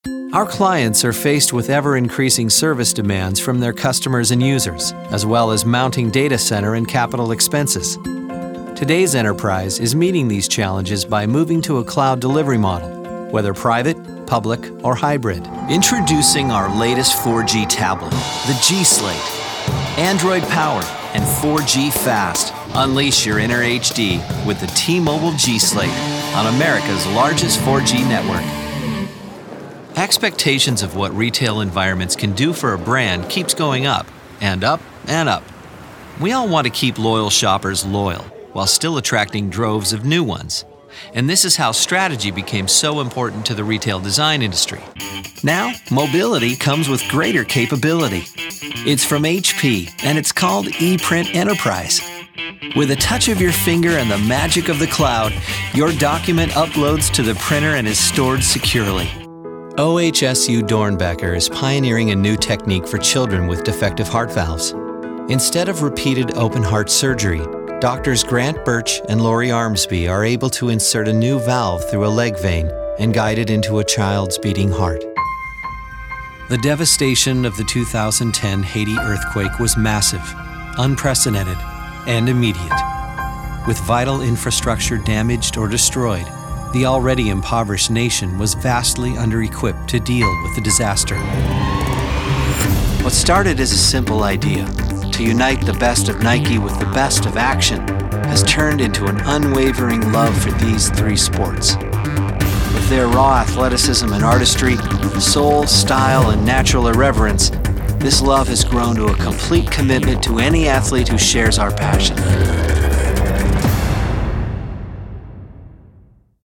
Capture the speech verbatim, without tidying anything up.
Our clients are faced with ever-increasing service demands from their customers and users, as well as mounting data center and capital expenses. Today's enterprise is meeting these challenges by moving to a cloud delivery model, whether private, public, or hybrid. Introducing our latest four G tablet, the G Slate. Android-powered and four G fast. Unleash your inner H D with the T-Mobile G Slate on America's largest four G network. Expectations of what retail environments can do for a brand keeps going up and up and up. We all want to keep loyal shoppers loyal while still attracting droves of new ones. And this is how strategy became so important to the retail design industry. Now, mobility comes with greater capability. It's from H P, and it's called ePrint Enterprise. With a touch of your finger and the magic of the cloud, your document uploads to the printer and is stored securely. O H S U Dornbecker is pioneering a new technique for children with defective heart valves. Instead of repeated open-heart surgery, doctors Grant Birch and Lori Armsby are able to insert a new valve through a leg vein and guide it into a child's beating heart. The devastation of the two thousand ten Haiti earthquake was massive, unprecedented, and immediate. With vital infrastructure damaged or destroyed, the already impoverished nation was vastly under-equipped to deal with the disaster. What started as a simple idea, to unite the best of Nike with the best of action, has turned into an unwavering love for these three sports. With their raw athleticism and artistry, soul, style, and natural irreverence, this love has grown to a complete commitment to any athlete who shares our passion.